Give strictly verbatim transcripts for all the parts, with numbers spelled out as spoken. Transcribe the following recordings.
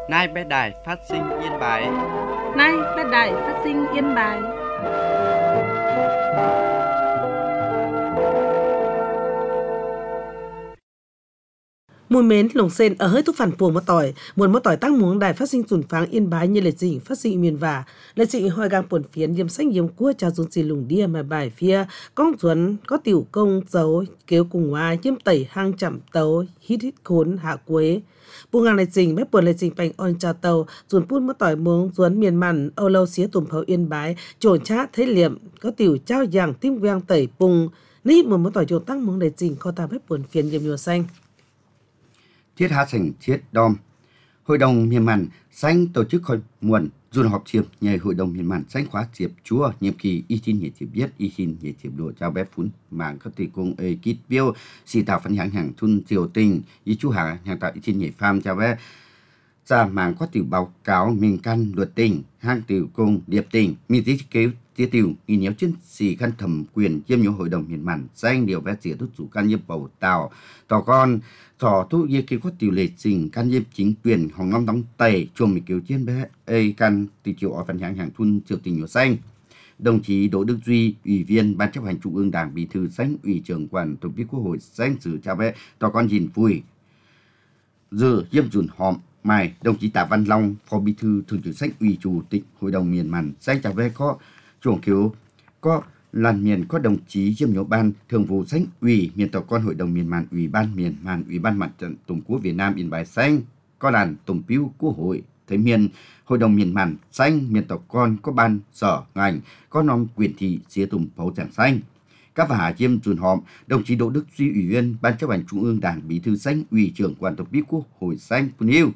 Nay bé đài phát sinh Yên Bái. Nay bé đài phát sinh Yên Bái. Mùi mến lồng sen ở hơi thúc phản puồng một tỏi, muốn một tỏi tăng muống đài phát sinh sùn pháng Yên Bái như lệ dĩnh phát sinh miền vả, lệ dĩnh hoài gang buồn phiến yếm sách yếm cua trà dùn xì lùng đia mà bài phía, con duẩn có tiểu công dấu kêu cùng hoa yếm tẩy hang chậm tấu hít hít khốn hạ quế. Bù ngang lệ dĩnh mấy buồn lệ dĩnh bành on trà tàu, dùn pun một tỏi muống duẩn miền mặn âu lâu xía tùm phấu Yên Bái, trồn chát thế liệm có tiểu trao giảng tim quang tẩy pung, ní muốn một tỏi trồn tăng muống lệ dĩnh kho ta mấy buồn phiến yếm nhùa xanh. Thiết hạ sinh thiết đom. Hội đồng miền mặn xanh tổ chức hội muộn dùn họp chiệp nhờ hội đồng miền mặn xanh khóa chiệp chúa nhiệm kỳ y xin nhẹ chiệp biết y xin nhẹ chiệp đồ trao bé phún mạng các tỷ công ê kít biêu xì tạo phấn hàng hàng thun triều tình y chú hạ hàng tạo y xin nhẹ pham trao bé ra mạng có tiểu báo cáo mình căn luật tình hàng tiểu công điệp tình mình tí kêu tiêu tiểu nghi nhiễu trên xì khăn thẩm quyền chiêm nhiễu hội đồng miền mặn xanh điều vé xỉa thúc chủ can nhiễu bầu tàu tỏ con thọ thu ye kêu có tiểu lệ trình can nhiễu chính quyền hồng năm đóng tẩy chuồng mình kêu trên bé ê can tỷ chiều ở phần hàng hàng thun triều tình nhiễu xanh. Đồng chí Đỗ Đức Duy, Ủy viên Ban chấp hành Trung ương Đảng, Bí thư Xanh, Ủy trưởng Quản Tổng bí Quốc hội Xanh sự chào bé tỏ con nhìn vui dự yếm dùn họm mai đồng chí Tạ Văn Long, Phó Bí thư Thường trực Xanh, Ủy Chủ tịch Hội đồng miền mặn Xanh chào bé có chuồng kiếu có làn miền có đồng chí Diêm Nhỗ Ban Thường vụ Xanh Ủy miền tàu con Hội đồng miền mặn Ủy ban miền mặn Ủy ban Mặt trận Tổ quốc Việt Nam Yên Bái Xanh có làn tổng biêu Quốc hội Thế miền Hội đồng miền mặn Xanh miền tàu con có ban sở ngành có nom quyền thị xía tùng phấu tràng xanh các bà Diêm dùn họm đồng chí Đỗ Đức Duy Ủy viên Ban chấp hành Trung ương Đảng, Bí thư Xanh, Ủy trưởng Quản Tổng bí Quốc hội Xanh Pun Yêu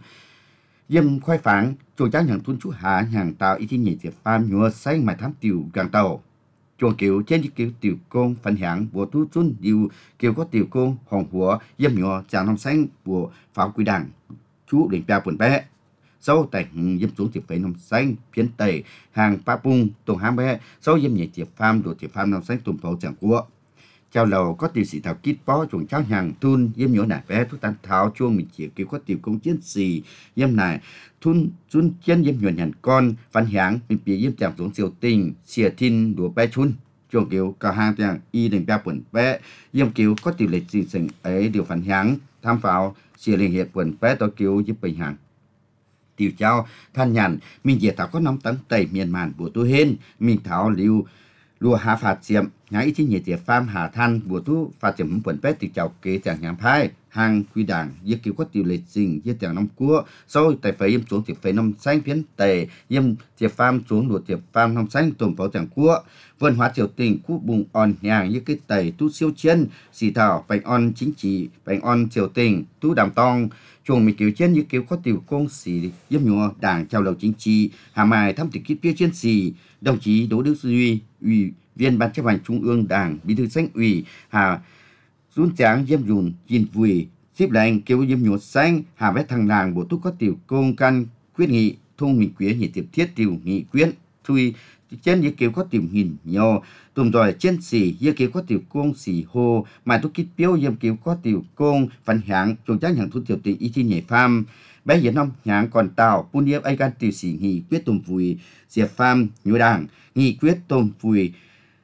Diêm khoai pháng chuồng tráng hàng thôn chú hà hàng tạo y tin nhảy diệp pham nhua xanh mài thám tiểu càng tàu chuồng kiểu trên những kiểu tiểu công phân hạng của tu chun điều kiểu có tiểu công hồng hùa diêm nhua tràng năm xanh của pháo quy đảng chú đỉnh bia quần bé sau tại diêm xuống diệp phế năm xanh phiến tẩy hàng pa pung tổng ham bé sau diêm nhảy diệp pham đồ diệp pham năm xanh tùm pháo chẳng của chào lầu có tiểu sĩ thảo kít bó chuồng cháo hàng thun diêm nhổ nải bé thuốc tan tháo chuông mình chỉ kêu có tiểu công chiến sĩ diêm nải thun chun chân diêm nhuận hẳn con văn háng mình bị diêm chạm xuống siêu tình xìa thiên đùa bé chun chuồng kêu cả hàng tiếng y đỉnh ba quần bé diêm kêu có tiểu lệ gì sừng ấy điều văn háng tham pháo xìa liên hiệp quần bé tôi kêu giúp bình hàng tiểu trao than nhàn mình chỉ thảo có năm tấn tẩy miền màn của tôi hên mình thảo liu lùa hạ phạt chiếm nhái ý chí nhiệt diệp pham hà than bùa tu phạt chiếm quần pet từ chào kế chẳng nhám phai hàng quy đảng giết cứu có tiểu lệ trình giết chẳng năm cua sau tại phải yếm xuống thì phải năm xanh phiến tề yếm diệp pham xuống lùa diệp pham năm xanh tôm pháo chẳng cua vân hóa triều tình cú bùng on nhàng như cái tẩy tu siêu chiến xì thảo bánh on chính trị bánh on triều tình tu đàm tong chuồng mình cứu trên như cứu có tiểu công xì yếm nhua đảng chào lầu chính trị hà mai thăm tiểu kít bia chiến xì đồng chí Đỗ Đức Duy Ủy viên Ban chấp hành Trung ương Đảng, Bí thư Xanh Ủy hà dún tráng diêm dùn nhìn vui xếp lệnh kêu diêm nhột xanh hà vét thằng làng bộ túc có tiểu công căn quyết nghị thông nghị quyết nhị tiệp thiết tiểu nghị quyết thui trên như kêu có tiểu nghìn nhiều tùm rồi trên xì như kêu có tiểu công xì hồ mà túc kít biếu diêm kêu có tiểu công phản hạng chuồng tráng hàng thu tiểu tình y thi nhảy pham bé hiện năm nháng còn tàu pun điệp ai can tiểu sĩ nghị quyết tùm vui diệp pham nhua đảng nghị quyết tùm vui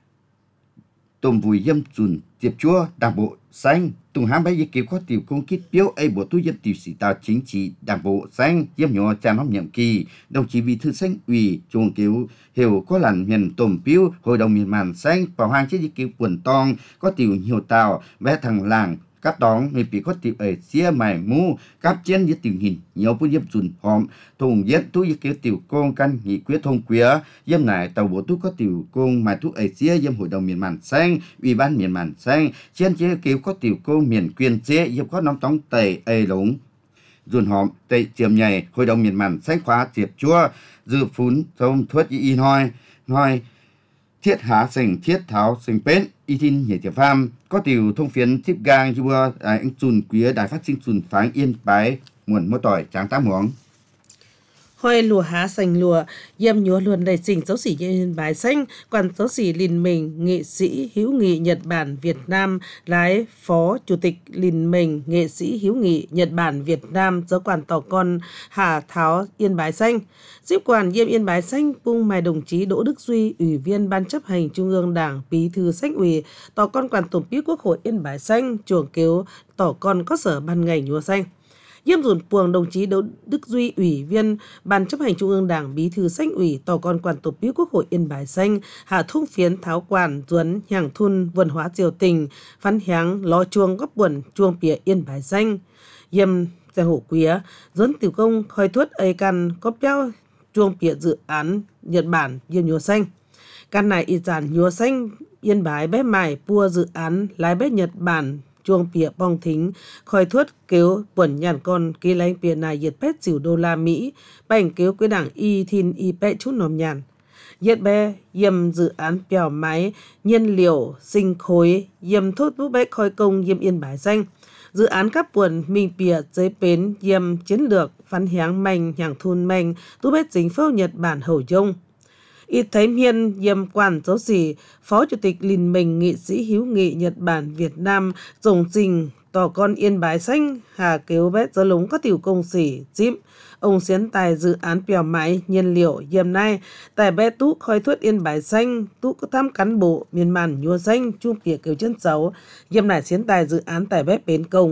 tùm vui diêm dùn diệp chúa đảng bộ xanh tùng hám bé kêu có tiểu công kít biếu ai bộ tu diêm tiểu sĩ tàu chính trị đảng bộ xanh diêm nhỏ tràn năm nhiệm kỳ đồng chí Bí thư Xanh Ủy chuồng kêu hiểu có lần miền tùm biếu hội đồng miền màn xanh vào hang chế kêu quần tong có tiểu nhiều tàu bé thằng làng các đón người bị có tiểu ở xia mày mu các chiến với tiểu hình nhiều bút diêm dùn hòm thùng giết túi với kiểu tiểu công căn nghị quyết thông quía diêm này tàu bộ túi có tiểu công mà túi ở xia diêm hội đồng miền màn xanh ủy ban miền màn xanh chiến chế kiểu có tiểu công miền quyền chế diêm có nóng tóng tẩy ê lúng dùn hòm tẩy chiềm nhảy hội đồng miền màn xanh khóa tiệp chúa dư phún thông thuất y hoi hoi thiết hạ sinh thiết tháo sinh bến y tin nhảy tiệp pham có tiểu thông phiến tiếp gang chua anh chun quý đài phát sinh chun pháng Yên Bái nguồn mô tỏi tráng tám muống Hoi lùa há sành lùa, yêm nhúa luôn đầy trình dấu sĩ Yên Bái Xanh, quan dấu sĩ Lìn Mình, nghệ sĩ hữu nghị Nhật Bản Việt Nam, lái phó chủ tịch Lìn Mình, nghệ sĩ hữu nghị Nhật Bản Việt Nam, giáo quan tàu con Hà Tháo Yên Bái Xanh. Tiếp quản yêm Yên Bái Xanh, cung mài đồng chí Đỗ Đức Duy, Ủy viên Ban chấp hành Trung ương Đảng, Bí thư Xanh ủy, tàu con quản tổng bí Quốc hội Yên Bái Xanh, chuồng kiếu tàu con có sở ban ngành nhúa xanh. Yêm dùn puồng đồng chí Đỗ Đức Duy, Ủy viên Ban chấp hành Trung ương Đảng, Bí thư Xanh ủy, tàu con quản tổ bí Quốc hội Yên Bái Xanh, hạ thung phiến tháo quản duấn nhàng thun vườn hóa triều tình, phán hiáng lo chuông góp buồn chuông pìa Yên Bái Xanh. Yêm giang hổ quía duấn tiểu công khoi thuất ây căn có béo chuông pìa dự án Nhật Bản Yêm nhúa xanh. Căn này y giản nhúa xanh Yên Bái bé mải pua dự án lái bé Nhật Bản chuông pìa bong thính, khoi thuất kêu buồn nhàn con ký lánh pìa này nhiệt pét xỉu đô la Mỹ, bành kêu cái đảng y thìn y pẹ chút nòm nhàn. Nhiệt bé yêm dự án bèo máy, nhiên liệu, sinh khối, yêm thốt bút bé khoi công yêm Yên Bái Xanh. Dự án các buồn mình pìa giấy bến yêm chiến lược, phán hiáng manh, nhàng thun manh, tú bé chính phâu Nhật Bản hầu dông. Y thấy miên yêm quan dấu sĩ, Phó Chủ tịch Lìn Mình, nghệ sĩ hữu nghị Nhật Bản Việt Nam, dùng trình tỏ con Yên Bái Xanh, hà kêu bé gió lúng có tiểu công sĩ, chím. Ông xiến tài dự án bèo máy, nhiên liệu, yêm nay, tài bé tú khoi thuất Yên Bái Xanh, tú có thăm cán bộ, miền màn nhua xanh, chung pìa kêu chân xấu, yêm này xiến tài dự án tài bé bến công.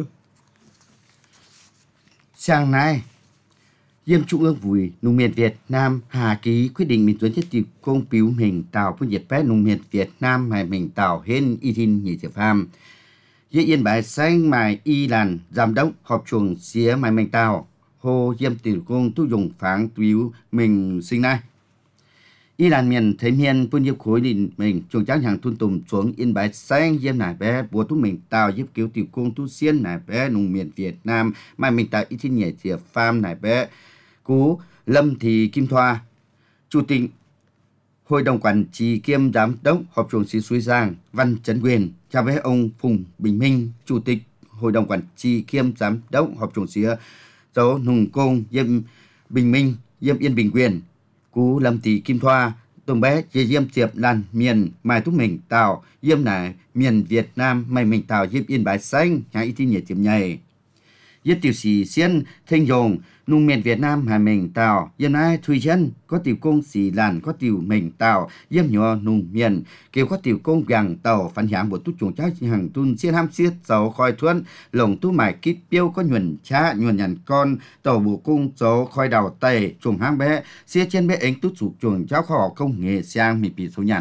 Sáng nay, Yêm Trung ương Vui Nông miền Việt Nam hà ký quyết định mình tuân thiết tiệp công biểu mình tàu phương nhiệt bé nông miền Việt Nam hay mình tàu hên y tin nhị tiệp phàm. Dễ Yên Bái Xanh mài y làn giám đốc họp chuồng xía mài mình tàu hồ Yêm tiểu công tu dùng pháng tuyếu mình sinh nay. Y làn miền thấy miền phương nhiệt khối đình mình chuồng tráng hàng thun tùm xuống Yên Bái Xanh Yêm nải bé bùa tu mình tàu giúp cứu tiểu công tu xiên nải bé nông miền Việt Nam mài mình tàu y tin nhị tiệp phàm nải bé Cú Lâm Thị Kim Thoa, Chủ tịch Hội đồng Quản trị kiêm Giám đốc Họp chuồng xí Suối Giang, Văn Trấn Quyền, chào với ông Phùng Bình Minh, Chủ tịch Hội đồng Quản trị kiêm Giám đốc Họp chuồng xí Dấu Nùng Công, Yêm Bình Minh, Yêm Yên Bình Quyền, Cú Lâm Thị Kim Thoa, Tùng bé Dê Yêm Tiệp Đàn miền Mai Thúc Mình Tàu, Yêm nải miền Việt Nam Mai Mình Tàu Yêm Yên Bái Xanh, nhà y tin nhật tiệm nhầy. Yết tiểu sĩ xiên thanh dòng nông miền Việt Nam hà mình tàu yên ai thui chân có tiểu công sĩ làn có tiểu mình tàu yếm nhỏ nông miền kêu có tiểu công vàng tàu phản hiáng bộ tút chuồng cháu hàng tun xiên ham xiết dầu khoi thuẫn lồng tu mải kít piêu có nhuần cha nhuần nhằn con tàu bộ cung dầu khoi đào tây chuồng ham bé xiết trên bé ánh tút sụp chuồng cháu kho công nghệ sang mì bị số nhằn.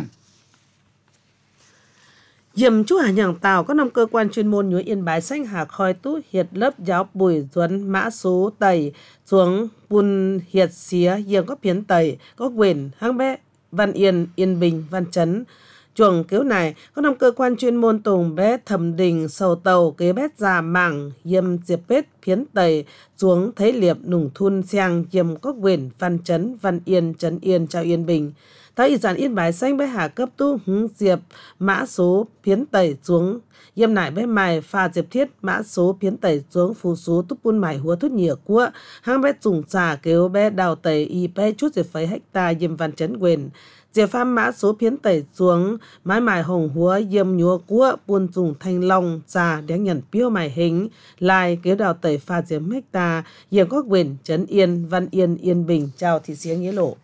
Yêm chú hà nhàng tàu có năm cơ quan chuyên môn nhúa Yên Bái Xanh hà khoi tú hiệt lớp giáo bùi duấn mã số tẩy xuống bùn hiệt xía yêm có phiến tẩy có quyền hang bé Văn Yên Yên Bình Văn Chấn chuồng kiếu này có năm cơ quan chuyên môn tùng bé thẩm đình sầu tàu kế bét già mảng yêm diệp bết phiến tẩy xuống thấy liệp nùng thun xiang yêm có quyền Văn Chấn Văn Yên Chấn Yên Trao Yên Bình. Thấy giản Yên Bái Xanh bé hà cấp tu hứng diệp mã số phiến tẩy xuống yêm nải bé mài pha diệp thiết mã số phiến tẩy xuống phù số túc bun mải húa thút nhựa cua hang bé dùng trà kêu bé đào tẩy y bé chút diệp phấy hecta yêm Văn Chấn Quyền diệp pham mã số phiến tẩy xuống mái mài hồng húa yêm nhúa cua buôn dùng thanh long trà đéng nhận piêu mài hình lai kêu đào tẩy pha diệp hecta yêm có quyền Chấn Yên Văn Yên Yên Bình chào thị xía nghĩa lộ.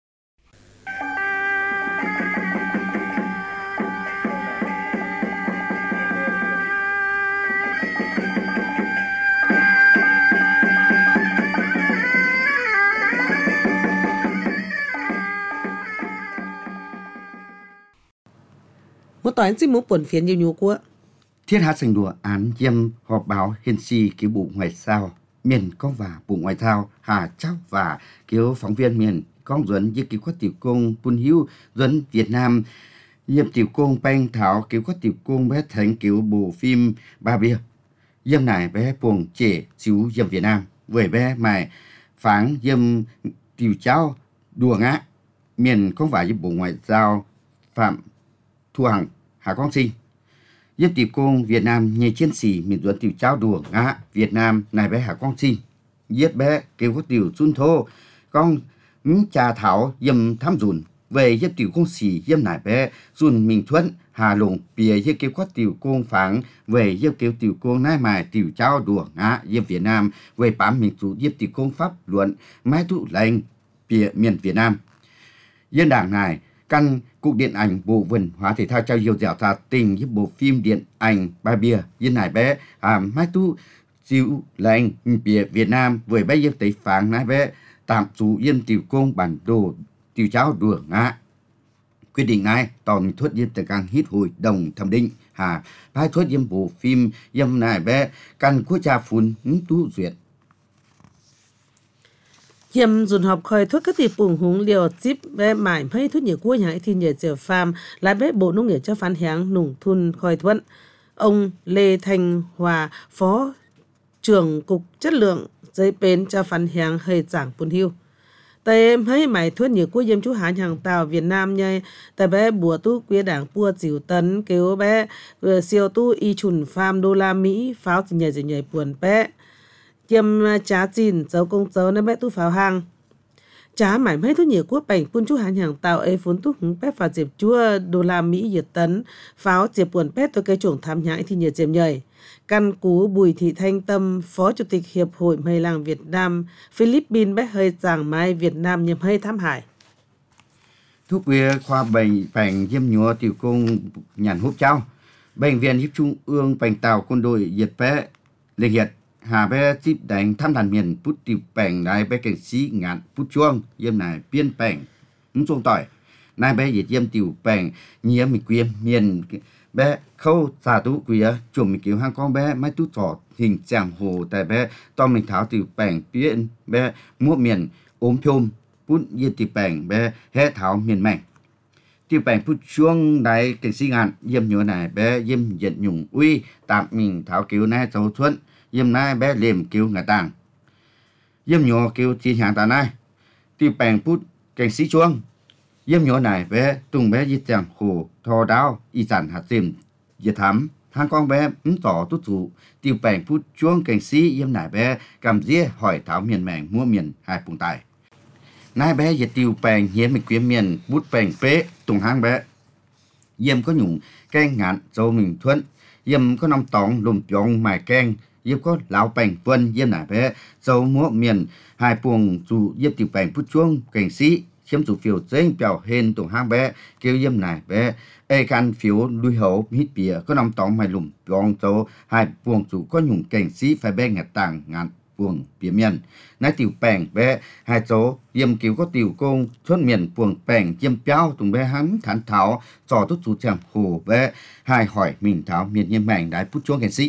Một toán xin muốn buồn phiền nhiều nhiều của Thiết hát sành đùa án Yêm họp báo hiên si cứu bộ ngoại giao miền công và bộ ngoại giao hà cháu và cứu phóng viên miền công duẩn với cứu quát tiểu công bun hữu duẩn Việt Nam Yêm tiểu công banh thảo cứu quát tiểu công bé thành cứu bộ phim ba bia Yêm này bé buồng trẻ xíu Yêm Việt Nam với bé mài pháng Yêm tiểu cháu đùa ngã miền công và với bộ ngoại giao Phạm Thu Hằng Hà Quang Sinh Yêm tiểu công Việt Nam nhảy chiến sĩ miền duẩn tiểu cháu đùa ngã Việt Nam này bé Hà Quang Sinh giết bé kêu có tiểu xuân thô con trà thảo yếm tham dùn về yếm tiểu công xì yếm nải bé dùn mình thuận hà lùng bìa yếm kêu quát tiểu công phẳng về yếm kêu tiểu công nai mài tiểu trao đùa ngã yếm Việt Nam về bám mình chủ yếm tiểu công pháp luận mai tụ lệnh bìa miền Việt Nam dân đảng này căn cục điện ảnh bộ văn hóa thể thao trao nhiều dẻo thà tình với bộ phim điện ảnh ba bìa dân nải bé à mai tụ chịu lệnh bìa Việt Nam với bé yếm tây phẳng nai bé tạm chú yên tiểu công bản đồ tiểu cháo đùa ngã quyết định này tòn thuất yên từ càng hít hội đồng thẩm định hà bài thuất yên bộ phim yếm này bé căn quốc gia phun tú duyệt Yếm dùn họp khơi thuất các tiệp bùng húng liều chip bé mải hay thuất nhiều quốc nhà thì nhờ chờ farm lại bé bộ nông nghiệp cho phán háng nùng thun khơi thuận. Ông Lê Thanh Hòa, Phó trưởng cục chất lượng giấy bến cho phán háng hơi giảng bùn hưu. Tại em thấy mày thuất nhiều quốc yếm chú hán hàng tàu Việt Nam nhây, tại bé bùa tu quế đảng bùa dìu tấn kêu bé vừa siêu tu y chùn farm đô la Mỹ pháo thì nhảy rồi nhảy buồn bé. Yếm trá chìn dấu công dấu nên bé tu pháo hàng. Trá mải mấy thuất nhiều quốc bảnh bùn chú hán hàng tàu ấy phốn tu hứng bé pháo dịp chúa đô la Mỹ dìu tấn pháo dịp buồn bé tôi cây chuồng tham nhãi thì nhảy dịp nhảy. Căn cú Bùi Thị Thanh Tâm, Phó Chủ tịch Hiệp hội Mây làng Việt Nam, Philippines bé hơi giảng mai Việt Nam nhầm hơi thám hải. Thuốc quê khoa bệnh bệnh diêm nhúa tiểu công nhàn hút trao. Bệnh viện hiếp trung ương bệnh tàu quân đội diệt bé lê hiệt. Hà bé chip đánh thăm đàn miền bút tiểu bệnh này bé cảnh sĩ ngạn bút chuông diêm này biên bệnh ứng chuông tỏi. Này bé diệt diêm tiểu bệnh nhía mình quyêm miền bé khâu xà tú quía chùm mình kiểu hang con bé máy tú trò hình chàng hồ tại bé to mình tháo tiểu bệnh biên bé mua miền ốm thôm bút diêm tiểu bệnh bé hé tháo miền mảnh. Tiểu bệnh bút chuông này cảnh sĩ ngạn diêm nhúa này bé diêm diệt nhung uy tạm mình tháo kiểu này cháu thuận yếm nai bé liềm kêu ngã tàng yếm nhỏ kêu chi hàng tà nai tiêu bèn bút cảnh sĩ chuông yếm nhỏ này bé tung bé giết chàng hồ thò đáo y sản hạt xiêm diệt thắm hàng con bé ứng tỏ tút trụ tiêu bèn bút chuông cảnh sĩ yếm này bé cầm dĩa hỏi tháo miền mèn mua miền hai bùng tài nai bé diệt tiêu bèn hiến mình quyến miền bút bèn phế tung hàng bé yếm có nhung keng ngạn dâu mình thuận yếm có năm tỏng lùm piong mài keng yếm có lão bèn vân yếm nải bé dấu múa miền hai buồng dù yếm tiểu bèn bút chuông cảnh sĩ chiếm chủ phiếu dây biểu hên tổng hang bé kêu yếm nải bé ê can phiếu đuôi hậu hít bìa có năm tóng mày lùm piong dấu hai buồng chủ có nhung cảnh sĩ phải bé ngạt tàng ngạn buồng bìa miền nái tiểu bèn bé hai dấu yếm cứu có tiểu công xuất miền buồng bèn yếm piao tùng bé hắn thán tháo trò tốt chủ chàng hồ bé hai hỏi mình tháo miền yếm mảnh đái bút chuông cảnh sĩ.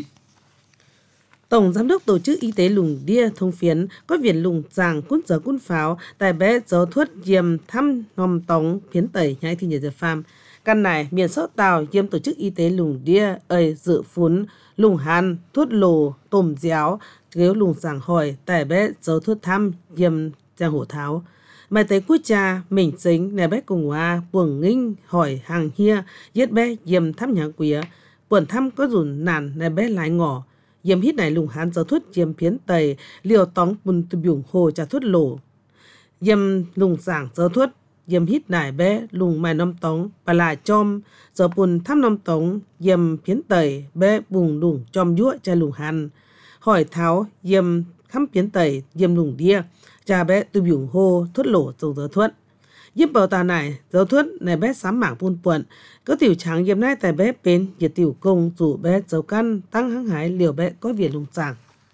Tổng Giám đốc Tổ chức Y tế Lùng Đia thông phiến có viện lùng giàng cún giờ cún pháo tại bé dấu thuất diêm thăm ngòm tống phiến tẩy nhai thì nhờ giờ pham. Căn này miền sốt tàu diêm Tổ chức Y tế Lùng Đia ơi dự phún lùng hàn thuất lồ tôm déo kéo lùng giàng hỏi tại bé dấu thuất thăm diêm giang hổ tháo. Mai tới quốc cha mình chính nè bé cùng hoa buồng nghinh hỏi hàng hia giết bé diêm thăm nhang quía buồn thăm có dùn nàn nè bé lái ngỏ. Yếm hít này lùng hán giáo thuất yếm phiến tây liều tóng bùn từ biểu hồ trả thuất lổ. Yếm lùng giảng giáo thuất yếm hít này bé lùng mài năm tóng bà là chom giờ bùn thăm năm tóng yếm phiến tây bé bùng lùng chom dũa cha lùng hán. Hỏi tháo yếm khăm phiến tây yếm lùng đia cha bé từ biểu hồ thuất lổ trong giáo thuất. Yếm bảo tà này giáo thuất này bé sám mảng bùn puộn có tiểu trắng yếm nai tại bé bên nhiệt tiểu công dù bé dấu căn tăng hăng hái liều bé có việc lùng giảng.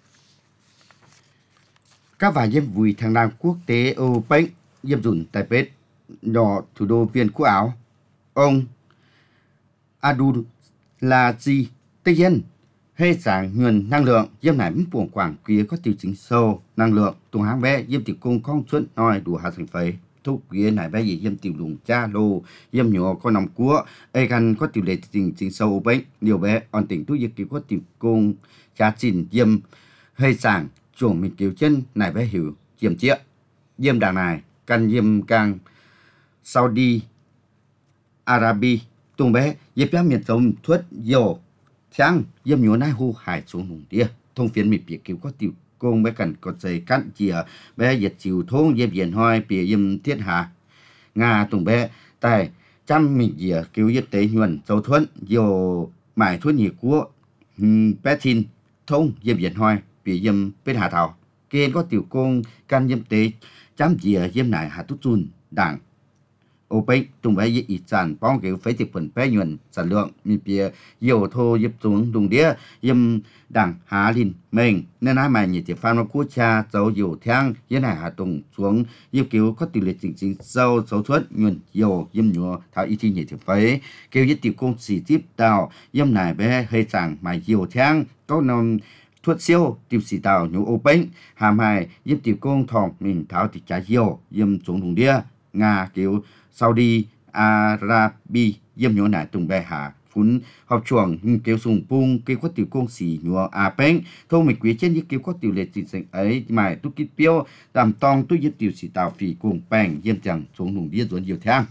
Các vài yếm vui thằng nam quốc tế ô bánh yếm dùn tại bếp nhỏ thủ đô viên quốc áo ông Adul là gì tây yên hay giảng nguồn năng lượng yếm này mức buồng quảng kia có tiểu chính sâu năng lượng tung háng bé yếm tiểu công không chuẩn nói đủ hạt thành phấy thúc kia này bé gì yếm tiểu lùng cha lô yếm nhỏ có nằm cua ai căn có tiểu lệ tình chính sâu bệnh điều bé on tỉnh tu yếm kiểu có tiểu công cha chìn yếm hay giảng chuồng mình kiểu chân này bé hiểu yếm chia yếm đảng này căn yếm càng Saudi Arabi tung bé yếm bé miền sông thuất dầu tháng yếm nhỏ nai hô hải xuống hùng đĩa thông phiến mình kiểu có tiểu công bé cần có dây cắt chìa bé giật chiều thôn dẹp diện hoi bìa yếm thiết hạ nga tùng bé tại trăm mình dìa cứu yết tế nhuận dấu thuận dồ mải thuận nhị của bé thiên thôn dẹp diện hoi bìa yếm bên hạ thảo kênh có tiểu công can yếm tế trăm dìa yếm nải hạ tút chun đảng ô bê tùng bé yết ít sản bóng kiểu phế tiệp phần bé nhuận sản lượng mi bìa dồ thô yếp xuống đùng đĩa yếm đảng hạ linh mình nên hai mày nhiệt tiệp phan vào quốc cha dấu dầu thang yên hải hạ tùng xuống yêu cứu có tỷ lệ chính chính sâu dấu thuất nhuận dầu yếm nhúa thảo y thi nhiệt tiệp phế kêu yết tiểu công xì tiếp đào yếm nải bé hơi chẳng mày dầu thang có nông thuất siêu tiêu xì tàu nhú ô bánh hàm hài yếm tiểu công thòng mình thảo thì trả dầu yếm xuống đùng đĩa nga kiểu Saudi Arabi yếm nhúa nải tùng bé hạ phun học chuồng kêu sùng pung kêu có tiểu công xì nhúa à bánh thâu mình quý trên những kêu có tiểu lệ chính sách ấy mà tu kít piêu làm tòng tu yết tiểu xì tàu phì cùng bánh yếm chẳng xuống đùng đĩa ruộng nhiều thang.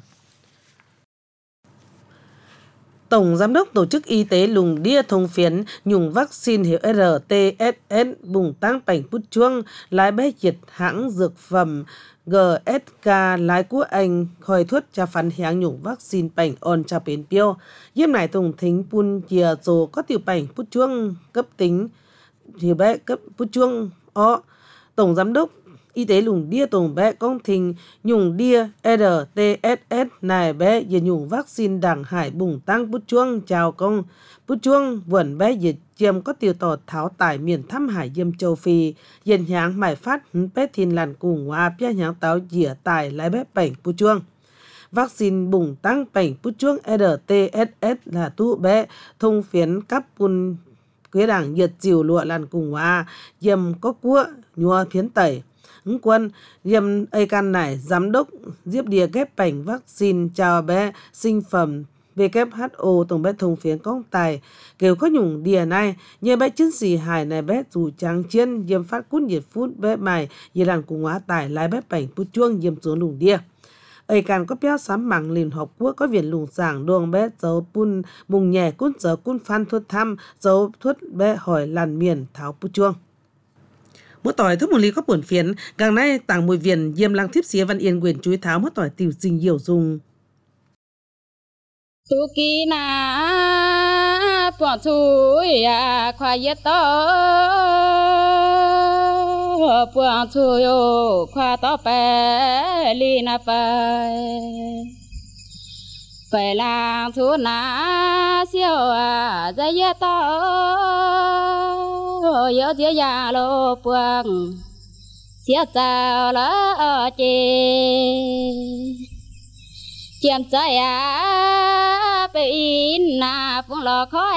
Tổng Giám đốc Tổ chức Y tế Lùng Đia thông phiến nhung vaccine hiệu rờ tê ét ét bùng tăng bảnh bút chuông lái bé diệt hãng dược phẩm giê ét ca lái của Anh khỏi thuốc cho phản hãng nhung vaccine bảnh on cho bến piêu. Yếm nải tổng thính pun chìa dồ có tiểu bảnh bút chuông cấp tính thì bé cấp bút chuông ó. Tổng Giám đốc Y tế Lùng Đia tổng bé công thình nhung đia rờ tê ét ét này bé về nhung vaccine đảng hải bùng tăng bút chuông chào công bút chuông vườn bé dịch chiêm có tiêu tọt tháo tải miền thăm hải diêm châu Phi dân hãng mải phát bé thìn làn cùng hoa bia hãng táo dĩa tải lái bé bảnh bút chuông. Vaccine bùng tăng bảnh bút chuông rờ tê ét ét là tu bé thông phiến cắp pun quế đảng diệt diều lụa làn cùng hoa diêm có cua nhua phiến tẩy ứng quân diêm ai can này giám đốc diếp đìa ghép bảnh vaccine chào bé sinh phẩm vê kép hát o tổng bé thông phiến công tài kêu có nhung đìa này nhờ bé chiến sĩ hải này bé dù trắng chiên diêm phát cút nhiệt phút bé mày dì làn cùng hóa tải lái bé bảnh bút chuông diêm xuống lùng đìa ai can có béo sám mảng liền học quốc có viện lùng sảng đuông bé dấu pun mùng nhẹ cút giờ cút phan thuốc thăm dấu thuốc bé hỏi làn miền tháo bút chuông. Mỗi tỏi thức một ly có buồn phiến, càng nay tảng mùi viền diêm lăng thiếp xía văn yên quyền chuối tháo mỗi tỏi tiểu dình nhiều dùng. Tu kỳ na bọn chui à khoa yết to bọn chui ô khoa to bè li na bè phải làm thu na siêu à dây yết to nhớ chia già lô buông chia chào lỡ chê chiêm trái à bị in na phun lò khói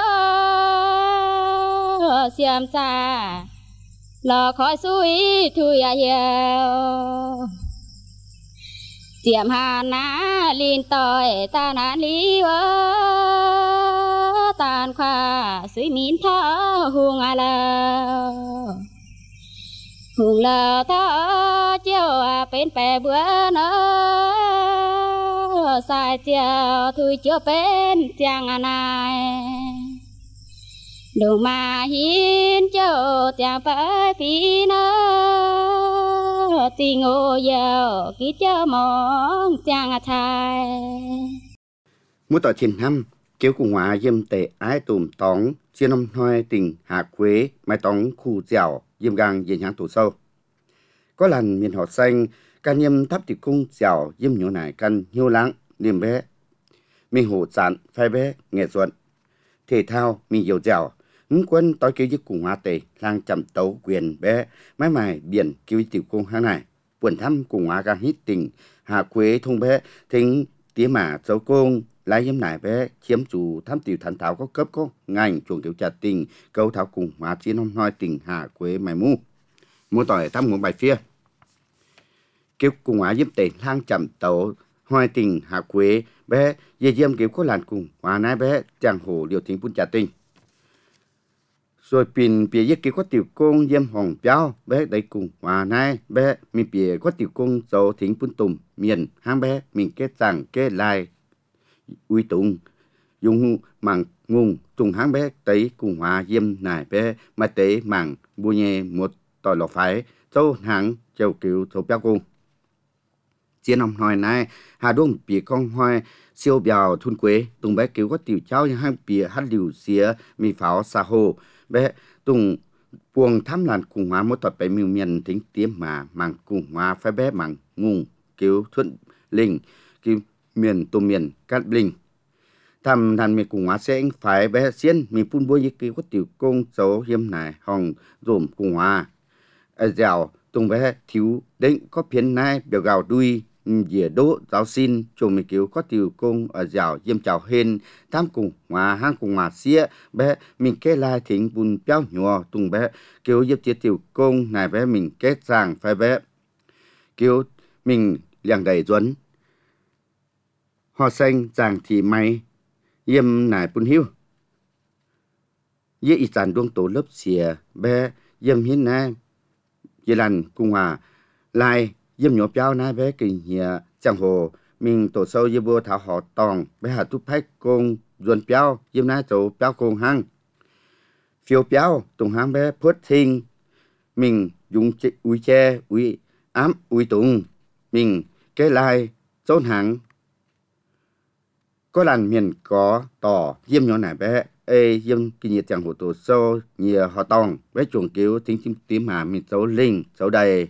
xiêm xa lò khói suối thui à yêu chiêm hà na linh tỏi ta na lý tàn khoa suy mín thơ hùng à lờ hùng lờ thơ chiều à bên bè bữa nữa sai chiều thui chiều bên chàng à này đồ mà hiến chiều chàng phải phí nữa tình ngô giàu ký chiều mong chàng à thai mỗi tỏi thiên năm kéo cùng hóa yếm tệ ái tùm tóng chia năm hoi tình hạ quế mai tóng khu dẻo yếm gang yên hãng tổ sâu có lần miền họ xanh can yếm thắp thì cung dẻo yếm nhổ nải can hiu lắng niềm bé mình hổ chán phai bé nghệ thuật thể thao mình nhiều dẻo ứng quân tối kêu với cùng hóa tệ lang chậm tấu quyền bé mái mài biển kêu tiểu cung hang này buồn thăm cùng hóa gang hít tình hạ quế thông bé thính tía mà dấu công lái yếm nải bé chiếm chủ tham tiểu thần thảo có cấp có ngành chuồng tiểu trà tình câu thảo cùng hóa chiến hôm nói tình hạ quế mày mu mua tỏi thăm một bài phía kêu cùng hóa yếm tệ lang chậm tấu hoài tình hạ quế bé về diêm kêu có làn cùng hóa nái bé chàng hồ điều thính bún trà tình rồi pin bìa yết kêu có tiểu công diêm hồng béo bé đầy cùng hóa nái bé mình bìa có tiểu công dấu thính bún tùm miền hang bé mình kết rằng kết lai uy tụng dùng mảng ngung trùng hang bé tới cùng hóa diêm nải bé mà tế mảng bùa nhẹ một tỏi lò phái châu hàng châu cứu châu béo cung chiến năm hồi nay hà đông bị con hoài siêu bèo thun quế tùng bé cứu có tiểu cháu hai bìa hát liều xía mì pháo xa hồ bé tùng buông thăm làn cùng hóa mỗi tọt bé miêu miền tính tiếm mà mang cùng hóa phải bé mang ngung cứu thuận linh cứu miền tù miền cát linh thăm đàn miền cùng hóa sẽ anh phải bé xiên miền phun bôi cứu có tiểu công dấu hiếm này hòng dồn cùng hóa ở dẻo tùng bé thiếu định có phiến này biểu gạo đuôi dìa đỗ giáo xin chồng mình cứu có tiểu công ở dẻo diêm chào hên tham cùng hòa hang cùng hòa xía bé mình kết lại thính bùn béo nhỏ tung bé cứu giúp chia tiểu công này bé mình kết giang phải bé cứu mình liền đầy duấn họ xanh giang thì may yếm này bùn hiu dễ ý sản đuông tổ lớp xìa bé yếm hiến này dễ lần cùng hòa lại yếm nhỏ béo này bé kinh nhẹ chẳng hồ mình tổ sâu yếm bùa thảo họ tòng bé hà túp phách công duẩn béo yếm này tổ béo công hăng phiêu béo tùng hăng bé phớt thinh mình dùng uy che uy ám uy tùng mình cái lai chốn hăng có lần miền có tỏ yếm nhỏ này bé ê yếm kinh nhẹ chẳng hồ tổ sâu nhẹ họ tòng bé chuồng cứu tính tím tím mà mình số linh số đầy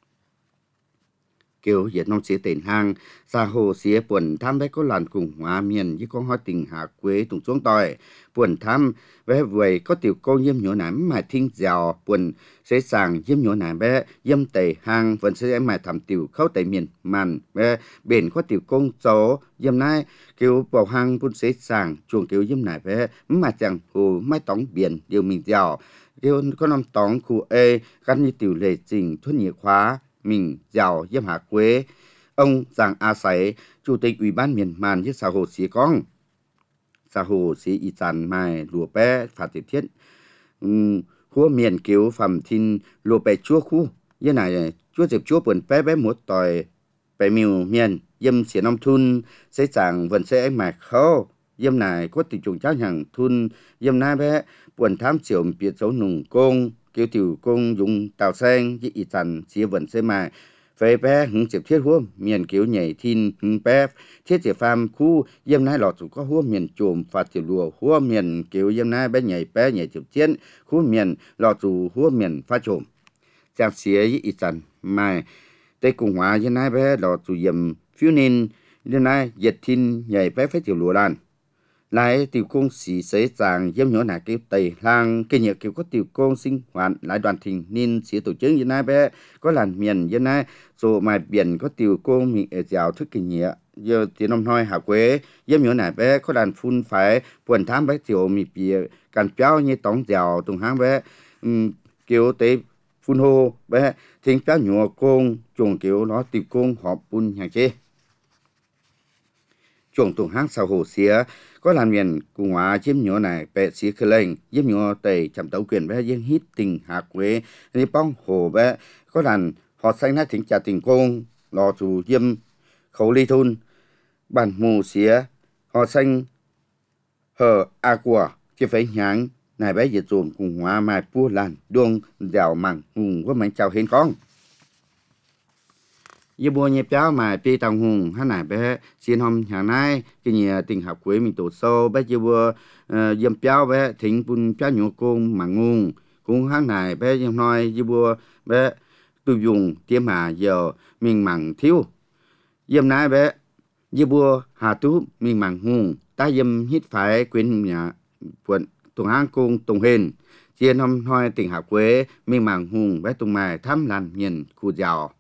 kêu Việt Nam xía tiền hàng xa hồ xía buồn thăm bé có lần cùng hóa miền với con hoa tình hạ quế tùng xuống tỏi buồn thăm bé vậy có tiểu cô yếm nhỏ nãy mà thinh dẻo buồn sẽ sàng yếm nhỏ nãy bé yếm tẩy hàng vẫn sẽ mà thầm tiểu khâu tẩy miền màn bé bền có tiểu công số yếm nay kêu bảo hàng buồn sẽ sàng chuồng kêu yếm nãy bé mà chẳng hồ mai tóng biển điều mình dẻo kêu có năm tóng khu e gắn như tiểu lệ trình thuốc nhiệt khóa mình giàu yếm hạ quế ông Giàng A Sấy chủ tịch ủy ban miền màn với xã hồ xí con xã hồ xí y sản mai lùa bé phạt tiết thiết um, hua miền cứu phẩm thìn lùa bé chúa khu như này chúa dịp chúa buồn bé bé một tỏi bé miêu miền yếm xỉa nông thun sẽ chẳng vẫn sẽ mạc khâu yếm này có tình trùng cháu hàng thun yếm này bé buồn thám chiều biệt dấu nùng công kêu tiểu công dùng tàu sen với y sản xía vẫn sẽ mà phải bé hứng chịu thiết hua miền kiểu nhảy thiên hứng bé thiết chỉ phàm khu yếm nai lọt có hua miền chùm phạt tiểu lùa hua miền kiểu yếm nai bé nhảy bé nhảy chịu chiến khu miền lọt dù hua miền pha chùm chạm xía với y sản mà tây cùng hóa yếm nai bé lọt dù yếm phiêu nên yếm nai diệt thiên nhảy bé phải tiểu lùa đàn lại tiểu công sĩ sẽ rằng yếm nhỏ nà kêu tây lang cái nhiều kiểu có tiểu công sinh hoạt lại đoàn thình nên sẽ tổ chức như này bé có làn miền như này rồi mà biển có tiểu công mình ở dạo thức kinh nhẹ giờ tiếng năm nói hạ quế yếm nhỏ nà bé có làn phun phải buồn thám bé tiểu mình bị càn béo như tống dạo tung hang bé um, kiểu tế phun hô bé thính béo nhỏ công chuồng kiểu nó tiểu công họ phun hàng chế chuồng tung hang sau hồ xía có làm miền cùng hóa chiếm nhỏ này bé xí khơi lên chiếm nhỏ tây chậm tấu quyền bé dân hít tình hạ quế đi bong hồ bé có làm họ xanh nát thỉnh trả tình công lò chủ diêm khẩu ly thôn bản mù xía họ xanh hờ a quả chỉ phải nháng này bé diệt dồn cùng hóa mai pua làn đuông dẻo mặn hùng có mảnh chào hên con yêu bùa nhẹ béo mà pi tàu hùng hắn này bé xin hôm hàng nay cái nhà tình học quế mình tổ sâu bé yêu bùa yếm béo bé thỉnh bún béo nhỏ công mà ngung cũng hắn này bé yếm nói yêu bùa bé tôi dùng tiêm hà giờ mình mặn thiếu yếm này bé yêu bùa hà tú mình mặn hùng ta yếm hít phải quên nhà quận tuần hang công tuần hên xin hôm nói tình học quế mình mặn hùng bé tuần mài thăm làn miền khu giàu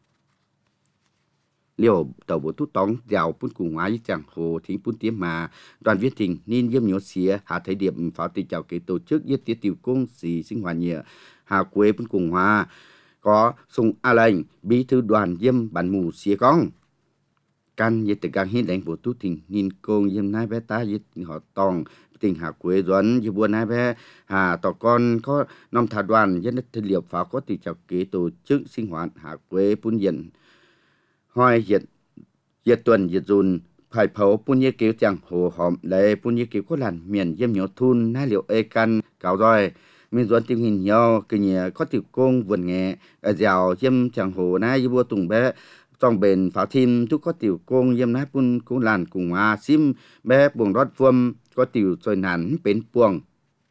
liều tàu bộ tút tóng dạo phun cùng hóa với chẳng hồ thính phun tiêm mà đoàn viên thình nên yếm nhỏ xía hạ thấy điểm pháo tình chào cái tổ chức yết tiết tiểu công xì sinh hoạt nhẹ hà quế phun cùng hóa có sùng a lệnh bí thư đoàn yếm bản mù xía con căn yết tự càng hiến đánh bộ tút thình nên công yếm nai bé ta yết họ tòng tình hà quế doãn như buồn nai bé hà tỏ con có năm thả đoàn yết thân liệp pháo có tình chào cái tổ chức sinh hoạt hà quế phun diện hoài diệt diệt tuần diệt dùn phải phẫu phun như kiểu chẳng hồ hòm lệ phun như kiểu có làn miền yếm nhỏ thun nai liệu e căn cáo rồi mình doan tiêu hình nhau cái nhà có tiểu công vườn nghệ ở giàu yếm chẳng hồ na như vua tùng bé trong bền pháo thim tu có tiểu công yếm na pun cũng làn cùng à sim bé buồng rót vuông có tiểu rồi nản bến buồng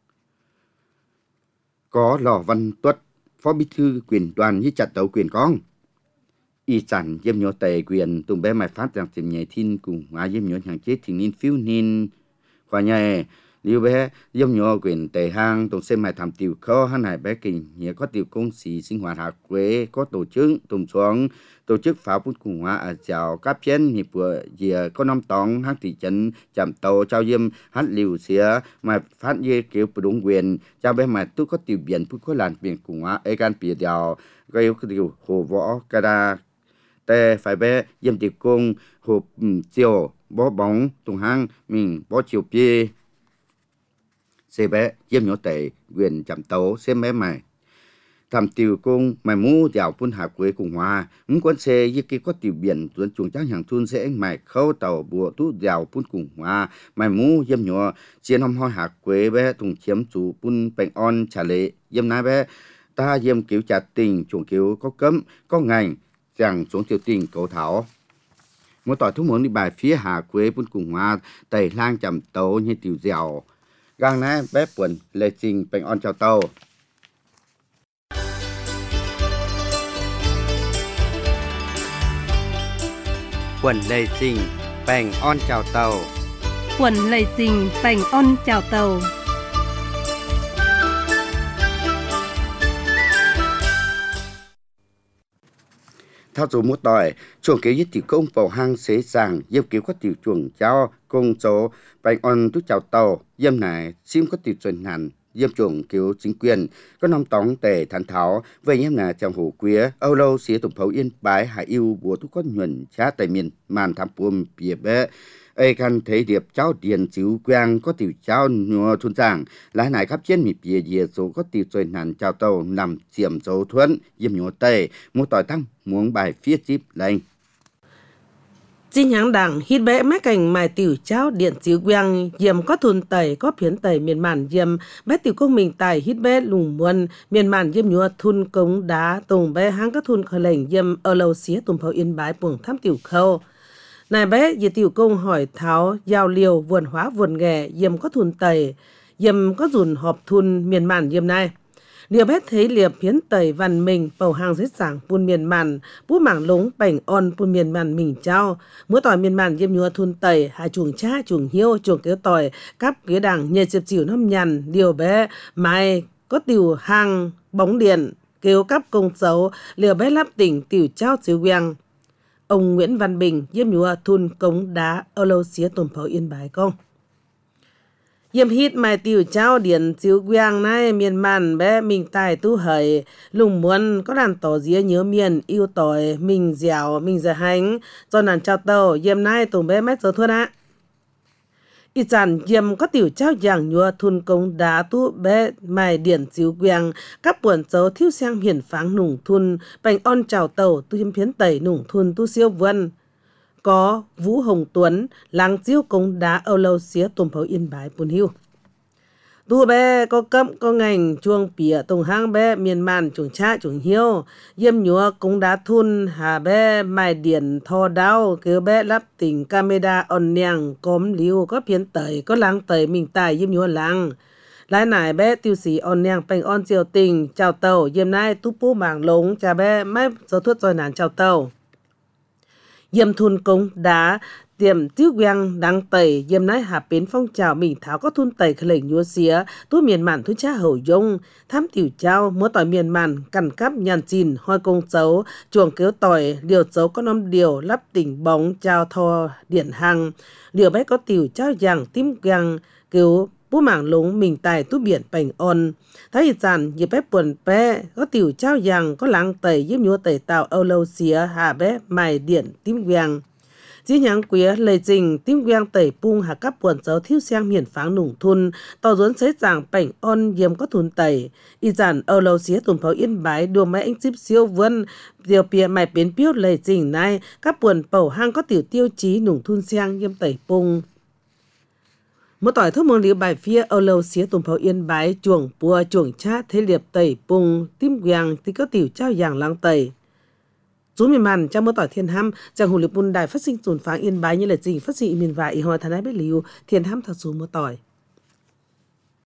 có lò văn tuất phó bí thư quyền đoàn như chặt tàu quyền con y chẳng yếm nhau tề quyền tùng bé mày phát rằng tìm nhảy thiên cùng à yếm nhau hàng chết thì nên phiêu nên qua nhà liu bé yếm nhau quyền tề hang tùng xem mày làm tiểu kho hắn này bé kinh nhớ có tiểu công sĩ sinh hoạt hạt quế có tổ chức tùng xuống tổ chức pháo bút cùng hóa ở chào các trên hiệp vừa giờ có năm tòng hát thị trấn chạm tàu trao yếm hát liều xía mà phát dê kiểu đúng quyền trao bé mà tôi có tiểu biển tôi có làn biển cùng hóa ấy gan bìa đào gây cái điều hồ võ cada tè phải bé yếm tiểu công hộp chiều bó bóng tùng hang mình bó chiều bia xe bé yếm nhỏ tệ quyền chạm tàu xem bé mày thầm tiểu công mày mu dạo phun hạ quế cùng hòa muốn quan xe như cái có tiểu biển tuấn chuồng trắng hàng thun sẽ mày khâu tàu bùa tú dạo phun cùng hòa mày mu yếm nhỏ chiến hôm hoa hạ quế bé thùng chiếm chủ phun bèn on trả lệ yếm nái bé ta yếm kiểu chặt tình chuồng kiểu có cấm có ngành rằng xuống tiểu tình cầu thảo mỗi tỏi thúc muốn đi bài phía hạ quế phun cùng hòa tẩy lang chạm tàu như tiểu dẻo gang nái bé buồn lệ trình bèn on chào tàu quần lê trình bèn on chào tàu quần lầy trình bèn on chào tàu thao dù một tỏi chuồng kéo với tiểu công bầu hang xế sàng yếm kéo có tiểu chuồng cháu công số bèn on tú chào tàu yếm này sim có tiểu truyền hẳn yếm chuồng kéo chính quyền có năm tóng tề thản tháo về yếm này trong hồ quía âu lâu xía tổng phấu yên bái hải yêu bùa tú có nhuận chá tại miền màn tham buồm bìa bé ấy căn thấy điệp cháu điền chiếu quang có tiểu cháu nhua thun giảng lái này khắp trên mì bìa dìa số có tiểu truyền hẳn chào tàu nằm chiếm dấu thuẫn yếm nhua tề một tỏi tăng muốn bài phía chip lên Chính hãng đảng hít bẽ mấy cảnh mài tiểu cháo điện chiếu quang yếm có thun tẩy có phiến tẩy miền màn yếm bé tiểu công mình tài hít bẽ lùng muôn miền màn yếm nhua thun cống đá tùng bé hãng các thun khởi lệnh yếm ở lâu xía tùng pháo yên bái buồng thăm tiểu khâu này bé dì tiểu công hỏi tháo giao liều vườn hóa vườn nghề yếm có thun tẩy yếm có dùn họp thun miền màn yếm này điều bé thấy liệp phiến tẩy văn mình bầu hàng dưới sảng pun miền màn bú mảng lúng bảnh on pun miền màn mình trao múa tỏi miền màn yếm nhua thun tẩy hai chuồng cha chuồng hiêu chuồng kéo tỏi cắp ghế đằng nhẹ chịp chịu năm nhằn điều bé mai có tiểu hàng bóng điện kêu cắp công xấu liều bé lắp tỉnh tiểu trao chiếu quang ông Nguyễn Văn Bình yếm nhua thun cống đá ở lâu xía tồn pháo yên bái công yếm hít mài tiểu trao điện chiếu quang này miền màn bé mình tài tu hời lùng muốn có đàn tỏ dĩa nhớ miền yêu tỏi mình dẻo mình giờ hành cho nàn trao tàu yếm này tùng bé mét giờ thuần á ít dàn yếm có tiểu trao giảng nhua thun công đá tu bé mài điện chiếu quang các buồn dấu thiếu sang hiển pháng nùng thun bành on trào tàu tu yếm phiến tẩy nùng thun tu siêu vân có Vũ Hồng Tuấn làng chiếu công đá ở lâu xía tùm pháo yên bái bùn hiu tu bé có cấm có ngành chuông pìa tùng hang bé miền màn chuồng cha chuồng hiu yếm nhúa công đá thun hà bé mài điển thò đau kêu bé lắp tỉnh camera on nèng cóm liu có phiến tẩy có làng tẩy mình tài yếm nhúa làng lái nải bé tiêu sĩ on nèng bành on chiều tình chào tàu yếm nai tu pú mảng lống cha bé mép giờ thuốc rồi nản chào tàu yếm thun công đá tiệm tiêu quang đang tẩy yếm nái hạ bến phong trào mình tháo có thun tẩy khởi lệnh nhúa xía tu miền màn thu cha hậu dung tham tiểu trao múa tỏi miền màn cằn cắp nhàn chìn hoi công xấu chuồng kéo tỏi điều xấu có năm điều lắp tỉnh bóng trao thò điển hăng điều bé có tiểu trao giảng tím quang kéo bú mảng lúng mình tài tu biển bành on thấy dàn dịp bé buồn bé có tiểu trao giang có láng tẩy yếm nhúa tẩy tạo âu lâu xía hạ bé mài điện tím quang chỉ nhang quía lệ trình tím quang tẩy pung hạ các buồn dấu thiếu sang miền pháng nùng thun tàu dốn xế giảng bành on yếm có thun tẩy y dàn âu lâu xía tùm pháo yên bái đùa máy anh chip siêu vân điều pìa mài biến piếu lệ trình này các buồn bầu hang có tiểu tiêu chí nùng thun sang yếm tẩy pung một tỏi thuốc mong liu bài phía ở lâu xía tùm pháo yên bái chuồng bùa chuồng cha thế liệp tẩy bùng tim quàng thì có tiểu trao dạng lăng tẩy. Chú miền màn trong một tỏi thiên ham chẳng hùng liệp bùn đài phát sinh tùn pháng yên bái như là gì phát sinh miền và y hoa thân ái bế liu thiên ham thật chú một tỏi.